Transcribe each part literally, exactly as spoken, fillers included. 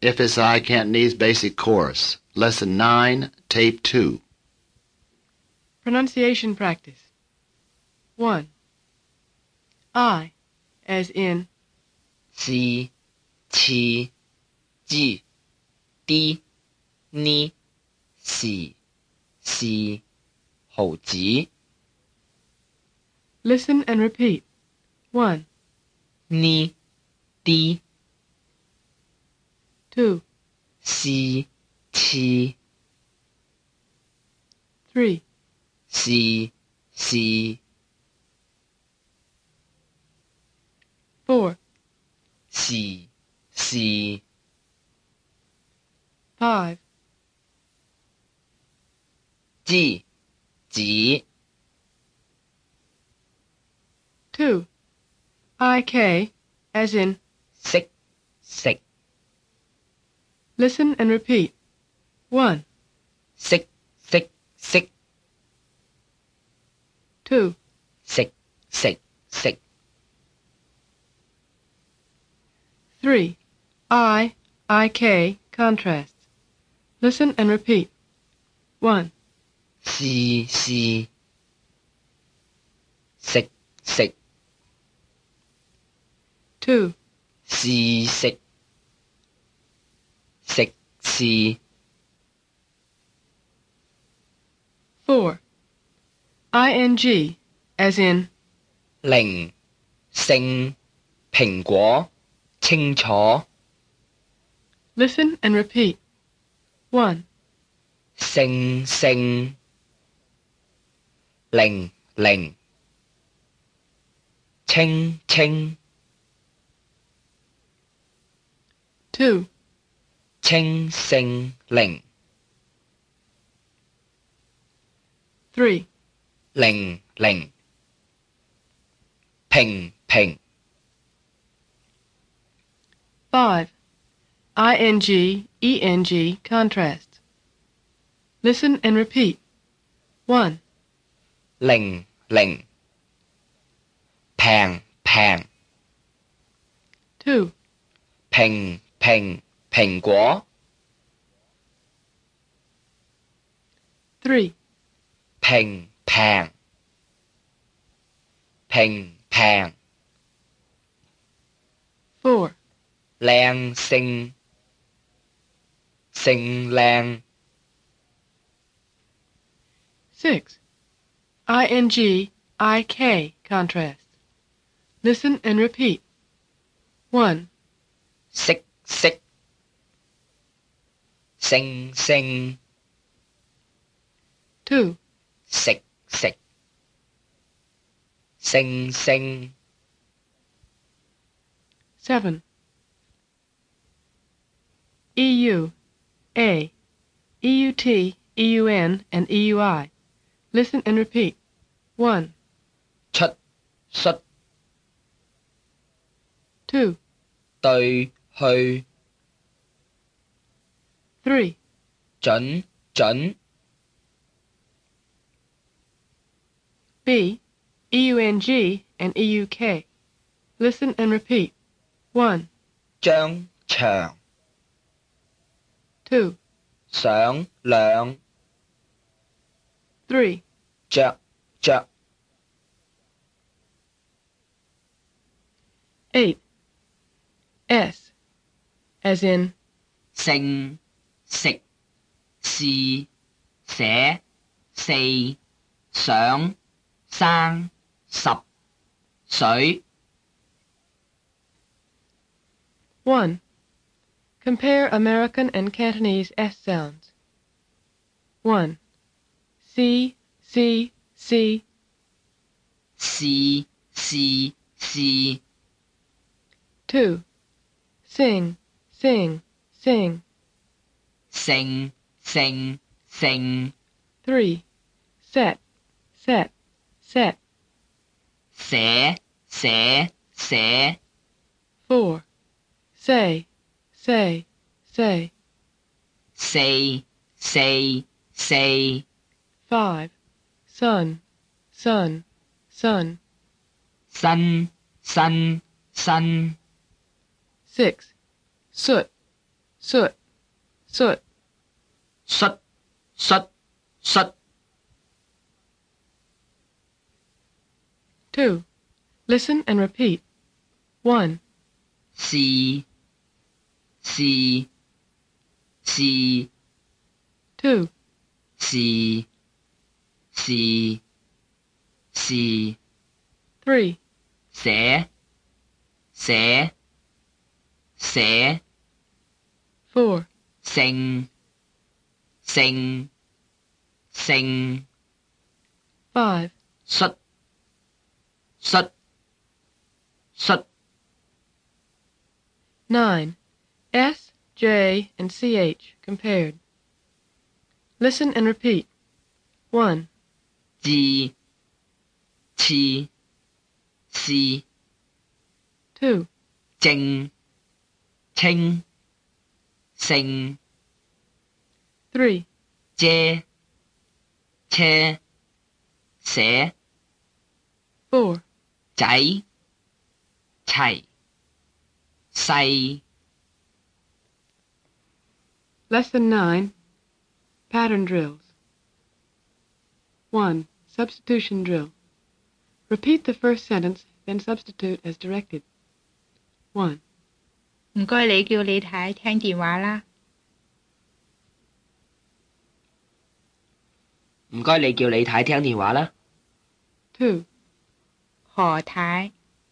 F S I Cantonese Basic Course, Lesson nine, Tape two. Pronunciation practice. one. I, as in C, T, G, D, N, C, C, 毫子 Listen and repeat. one, N, D, two, C, T, three, C, C, four, C, C, five, G, G, two. I K, as in 識識 listen and repeat. one, 識識識 two, 識識識 three. I, I K, contrast. Listen and repeat. one, C, C,識識 two, C,識識C, four. I N G, as in 零性蘋果清楚 listen and repeat. one, 性性零零清清 two, 清性零 three, 零零平平 five. I N G, E N G, contrast. Listen and repeat. one, 零零平平 two, 平平蘋果 three, 平平平平 four, 靚性性靚 six. I N G, I K, contrast. Listen and repeat. one, 識識性性 two, 食食性性 seven. E U, A, E U T, E U N, and E U I. Listen and repeat. one, 出率 two, 對去 three, 準準 B, E U N G, and E U K. Listen and repeat. one, 張長 two, 上兩 three, 着着 eight. S, as in 性食是寫四想生十水 one. Compare American and Cantonese S sounds. one. C, C, C. C, C, C. two. Sing, sing, sing. Sing, sing, sing. three. Set, set, set. 寫寫寫 four. Say, say, say. Say, say, say. five. Sun, sun, sun. Sun, sun, sun. six. Soot, soot, soot. 摔摔摔 Two. Listen and repeat. One, 是是是 two, 是是是 three, 寫寫寫 four, 勝勝勝 five, 摔摔摔 nine. S, J, and C H compared. Listen and repeat. One, 字次是 two, 正清勝 three, 遮車寫 four, 仔齊細 Lesson nine. Pattern drills. One. Substitution drill. Repeat the first sentence, then substitute as directed. One, 唔該，你叫李太聽電話啦。 唔該，你叫李太聽電話啦。 two, 何太，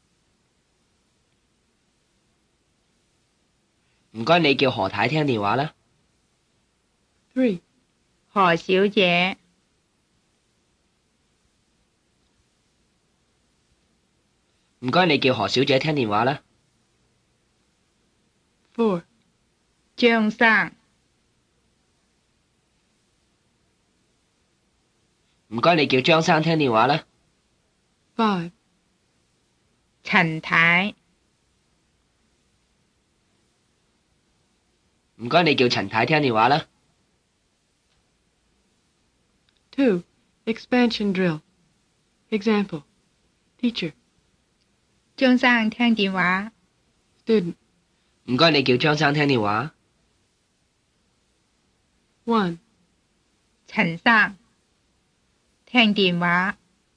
唔該，你叫何太聽電話啦。 three, 何小姐， 唔該，你叫何小姐聽電話啦。 four, 張生， 唔該，你叫張生聽電話啦。 five, 陳太， 唔該，你叫陳太聽電話啦。 two. Expansion drill. Example. Teacher, 張生聽電話。 student. 唔該，你叫張生聽電話。 one, 陳生，聽電話。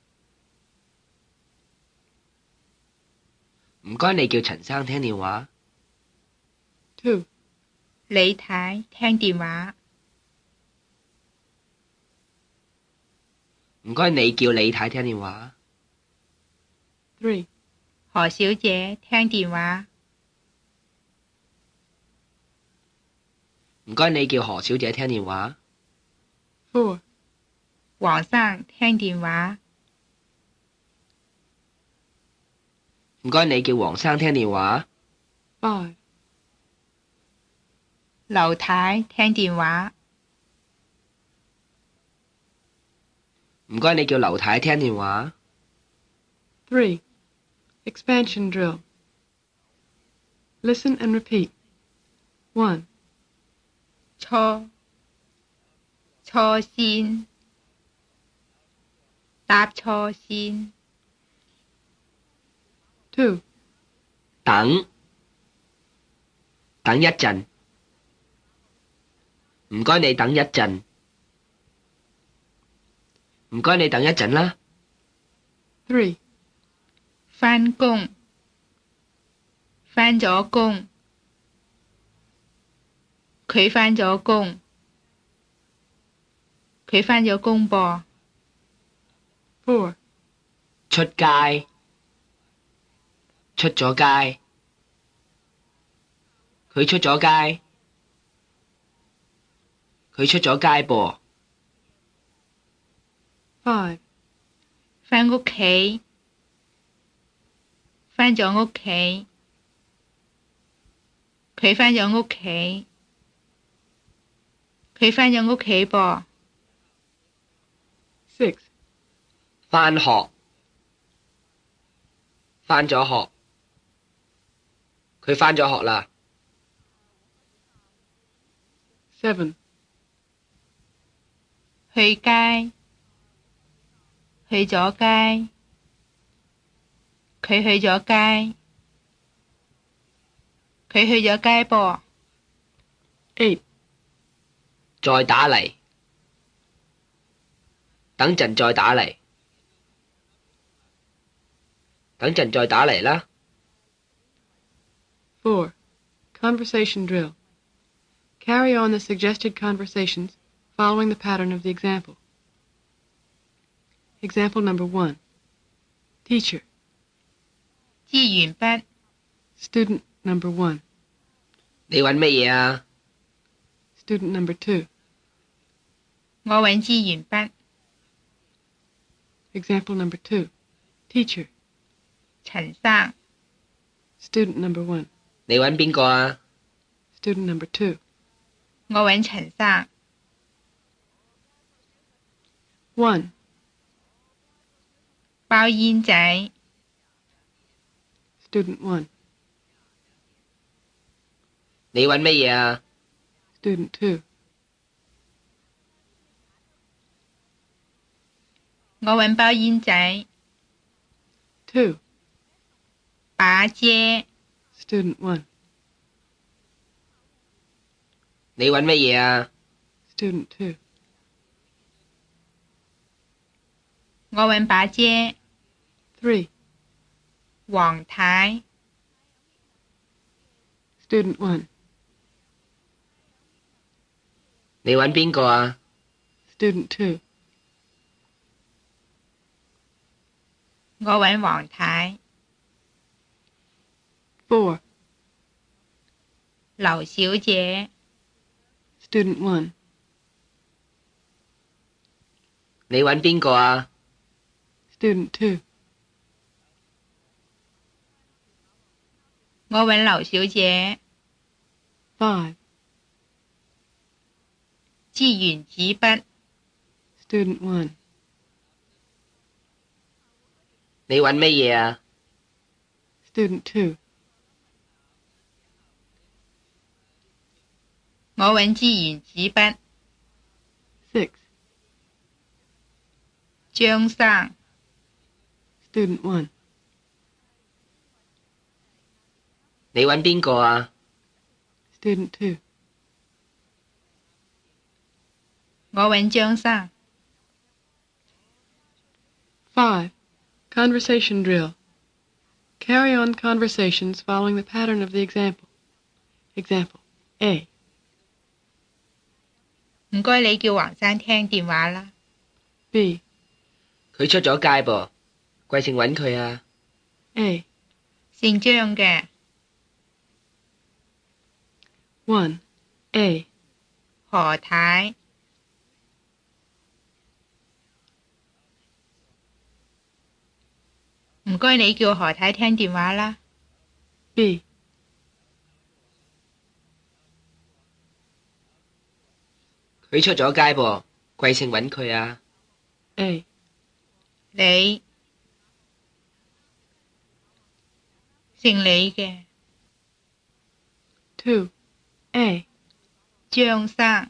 唔該，你叫陳生聽電話。 two, 李太聽電話。 唔該，你叫李太聽電話。 three, 何小姐聽電話。 唔該，你叫何小姐聽電話。 four, 黃生聽電話。 唔該，你叫黃生聽電話。 five, 劉太聽電話。 唔該，你叫劉太聽電話。 three. Expansion drill. Listen and repeat. one, 錯錯線，搭錯線。 two, 等等一陣。唔該，你等一陣。唔該，你等一陣啦。 three, 返工，返咗工。佢返咗工，佢返咗工噃。 four, 出街，出咗街。佢出咗街，佢出咗街噃。 five, 返屋企，返咗屋企。佢返咗屋企，佢返咗屋企噃。 six, 返學，返咗學。佢返咗學啦。 seven, 去街，去咗街。佢去咗街，佢去咗街噃。 eight, 再打嚟，等陣再打嚟，等陣再打嚟啦。 four. Conversation drill. Carry on the suggested conversations following the pattern of the example. Example number one. Teacher. 支完筆， Student number one. 你揾乜嘢啊？ Student number two. 我揾支鉛筆。 Example number two. Teacher. 陳生， Student number one. 你揾邊個啊？ Student number two. 我揾陳生。 one. 包煙仔， Student one. 你揾乜嘢啊？ Student two. 我揾包煙仔。 two. 把遮， Student one. 你揾乜嘢啊？ Student two. 我揾把遮。 three. 黃太， Student one. 你揾邊個啊？ Student two. 我揾黃太。 four. 劉小姐， Student one. 你揾邊個啊？ Student two. 我揾劉小姐。 five. 支原子筆， Student one. 你揾乜嘢啊？ Student two. 我揾支原子筆。 six. 張生， Student one. 你揾邊個啊？ Student two. 我揾張生。 five. Conversation drill. Carry on conversations following the pattern of the example. Example A. 唔該你叫黃生聽電話啦。 B. 佢出咗街噃，貴姓揾佢啊？ A. 姓張嘅。 one. A. 何太，唔該你叫何太聽電話啦。 B. 佢出咗街噃，貴姓揾佢啊？ A. 你，姓李嘅。 two. A. 張生，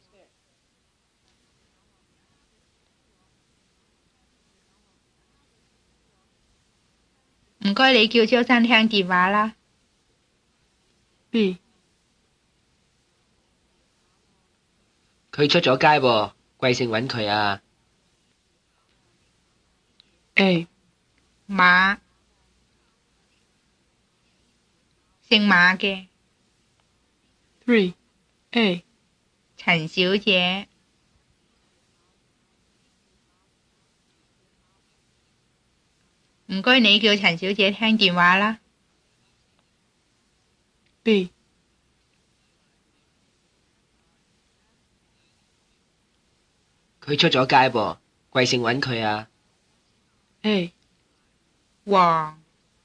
唔該你叫張生聽電話啦。 B. 佢出咗街噃，貴姓揾佢啊？ A. 馬，姓馬嘅。 three. A. 陳小姐，唔該你叫陳小姐聽電話啦。 B. 佢出咗街噃，貴姓揾佢啊？ A. 黃，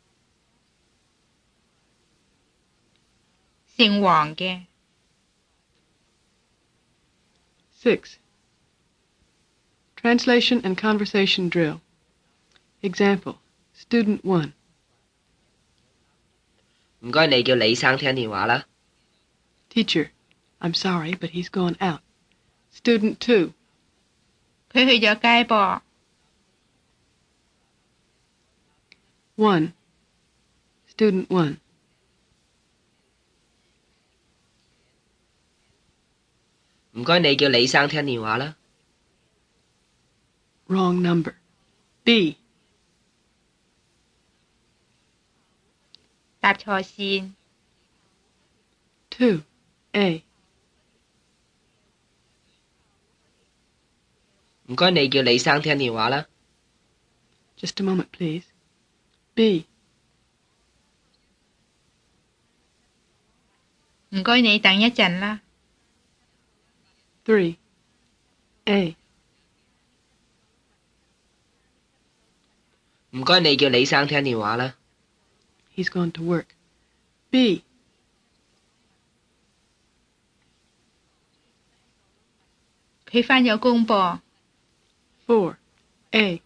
姓黃嘅。 six. Translation and conversation drill. Example. Student one. 唔該你叫李生聽電話啦。 Teacher. I'm sorry, but he's gone out. Student two. 佢去咗街噃。 one. Student one. 唔該你叫李生聽電話啦。 Wrong number. B. 搭錯線。 two. A. 唔該你叫李生聽電話啦。 Just a moment, please. B. 唔該你等一陣啦。 three. A. 唔該你叫李生聽電話啦。 He's gone to work. B. 佢返咗工噃。 four. A.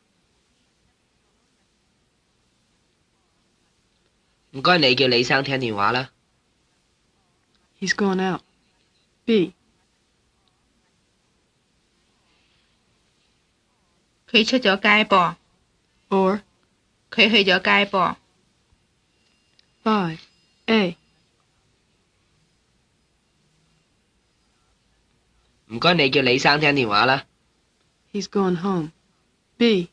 唔該你叫李生聽電話啦。 He's gone out. B. 佢出咗街噃。 or 佢去咗街噃。 five. A. 唔該你叫李生聽電話啦。 He's gone home. B.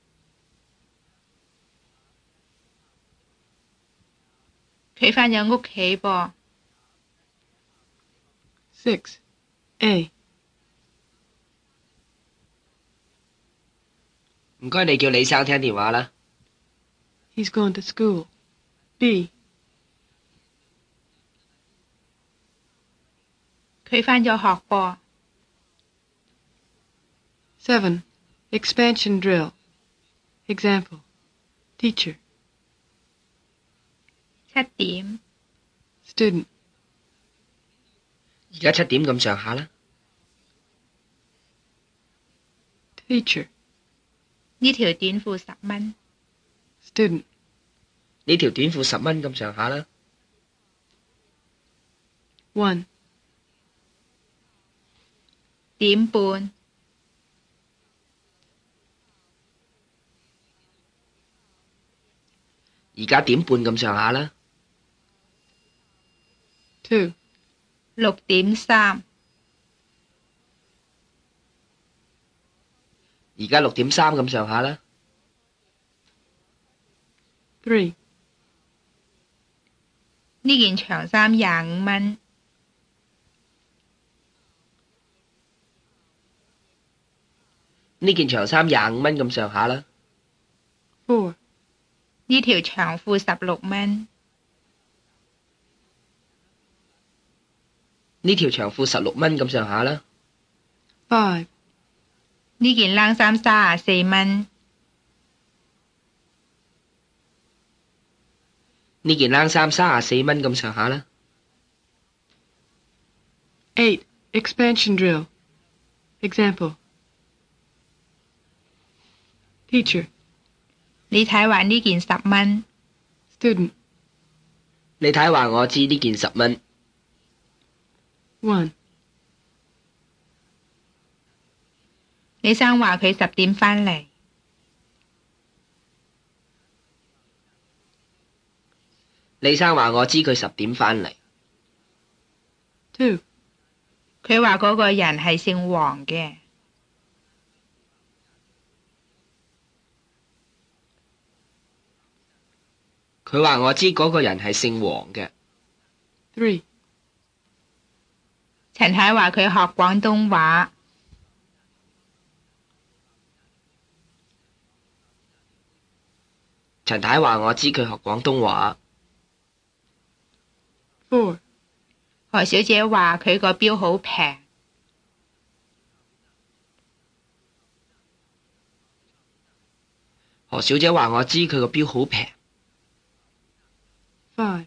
佢返咗屋企噃。 six. A. 唔該你叫李生聽電話啦。 He's gone to school. B. 佢返咗學噃。 seven. Expansion drill. Example. Teacher. 七點。 Student. 而家七點咁上下啦。 Teacher. 呢條短褲十蚊。 Student. 呢條短褲十蚊咁上下啦。 one. 點半。 而家點半咁上下啦。 two. 六點三。 而家六點三咁上下啦。 three. 呢件長衫廿五蚊。 呢件長衫廿五蚊咁上下啦。 four. 呢條長褲十六蚊。 呢條長褲十六蚊咁上下啦。 five. 呢件冷衫三十四蚊。 呢件冷衫三十四蚊咁上下啦。 eight. Expansion drill. Example. Teacher. 你睇話呢件十蚊。 Student. 你睇話我知呢件十蚊。 one. 李生話佢十點返嚟。 李生話我知佢十點返嚟。 two. 佢話嗰個人係姓黃嘅。 佢話我知嗰個人係姓黃嘅。 three. 陳太話佢學廣東話。 陳太話我知佢學廣東話。 four. 何小姐話佢個錶好平。 何小姐話我知佢個錶好平。 five.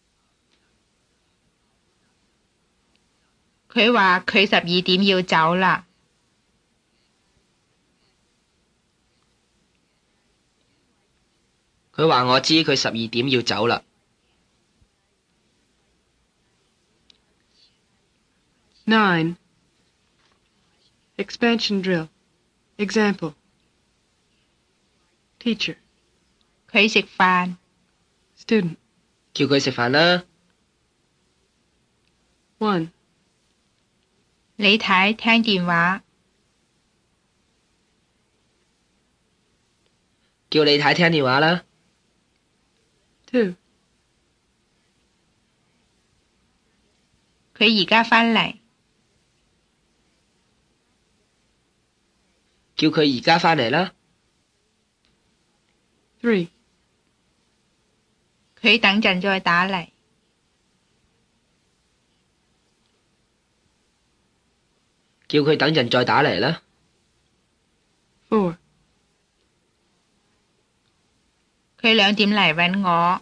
佢話佢十二點要走啦。 佢話我知佢十二點要走啦。 nine. Expansion drill. Example. Teacher. 佢食飯。 Student. 叫佢食飯啦。 one. 李太聽電話。 叫李太聽電話啦。 two, 佢而家返嚟。 叫佢而家返嚟啦。 three, 佢等陣再打嚟。 叫佢等陣再打嚟啦。 four, 佢兩點嚟搵我。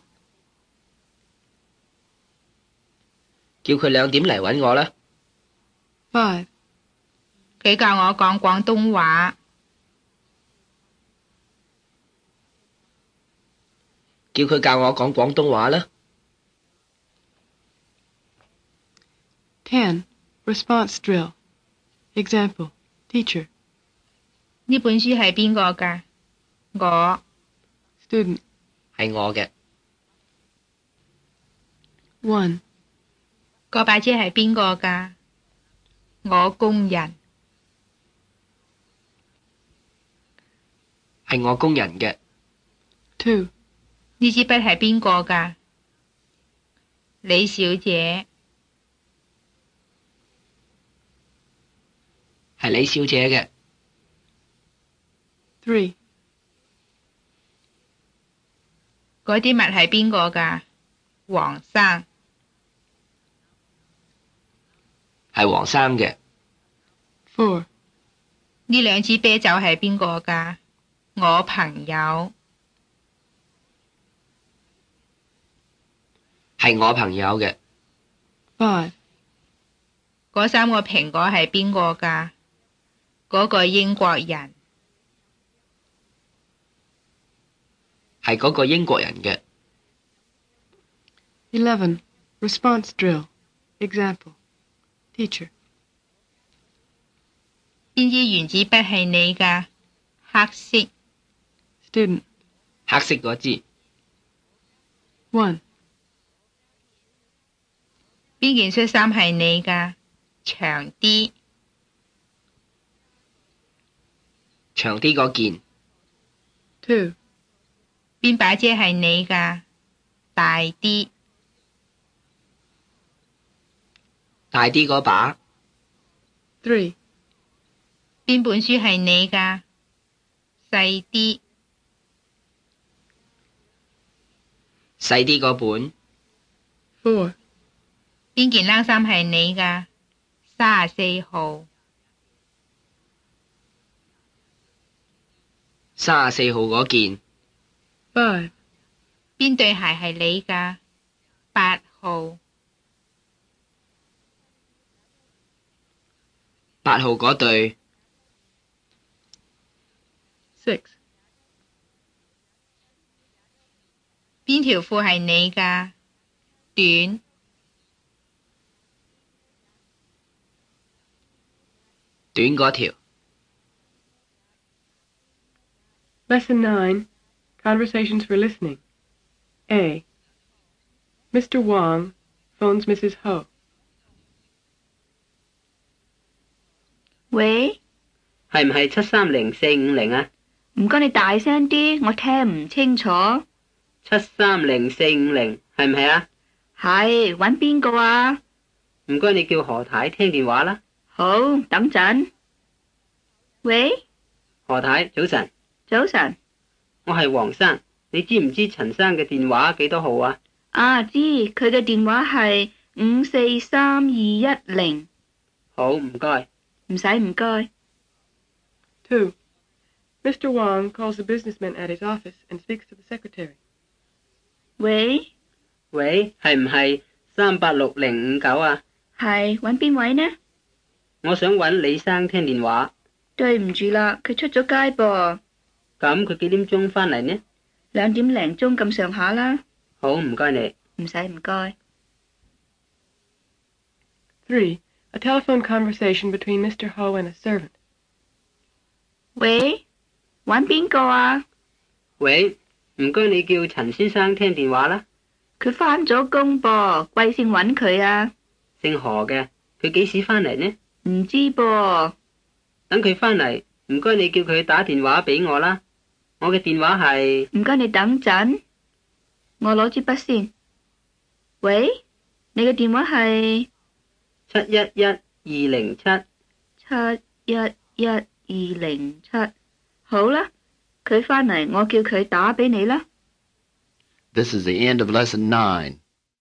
叫佢兩點嚟搵我啦。 five, 佢教我講廣東話。 叫佢教我講廣東話啦。 ten, response drill. Example, teacher, 呢本書係邊個㗎？我。 student. 係我嘅。 one, 嗰把遮係邊個㗎？我工人。 係我工人嘅。 two, 呢支筆係邊個㗎？李小姐。 係李小姐嘅。 three, 嗰啲襪係邊個㗎？黃生。 係黃生嘅。 four, 呢兩支啤酒係邊個㗎？我朋友。 係我朋友嘅。 five, 嗰三個蘋果係邊個㗎？嗰個英國人。 係嗰個英國人嘅。 eleven, response drill. Example, teacher, 邊支原子筆係你㗎？黑色。 student. 黑色嗰支。 one, 邊件恤衫係你㗎？長啲。 長啲嗰件。 two, 邊把遮係你㗎？大啲。 大啲嗰把。 three, 邊本書係你㗎？細啲。 細啲嗰本。 four, 邊件冷衫係你㗎？三十四號。 三十四號嗰件。 five, 邊對鞋係你㗎？八號。 八號嗰對。 six, 邊條褲係你㗎？短。 短嗰條。 Lesson nine, Conversations for Listening. A. Mister Wong phones Missus Ho. 喂， 係唔係七三零四五零啊？ 唔該你大聲啲，我聽唔清楚。 七三零四五零係唔係啊？ 係，搵邊個啊？ 唔該你叫何太聽電話啦。 好，等陣。喂， 何太，早晨。 早晨。 我係黃生，你知唔知陳生嘅電話幾多號啊？ 啊，知，佢嘅電話係五四三二一零。 好，唔該。 唔使唔該。 two, Mister Wong calls the businessman at his office and speaks to the secretary. 喂， 喂，係唔係三八六零五九啊？ 係，搵邊位呢？ 我想搵李生聽電話。 對唔住啦，佢出咗街噃。 咁佢幾點鐘返嚟呢？ 兩點零鐘咁上下啦。 好，唔該你。 唔使唔該。 three, A telephone conversation between Mister Ho and a servant. 喂，搵邊個啊？ 喂，唔該你叫陳先生聽電話啦。 佢返咗工噃，貴姓搵佢啊？ 姓何嘅，佢幾時返嚟呢？ 唔知噃。 等佢返嚟，唔該你叫佢打電話俾我啦。我嘅電話係…… 唔該你等陣，我攞支筆先。喂，你嘅電話係？ 七一一二零七。 七一一二零七。好啦，佢返嚟，我叫佢打俾你啦。 This is the end of lesson nine.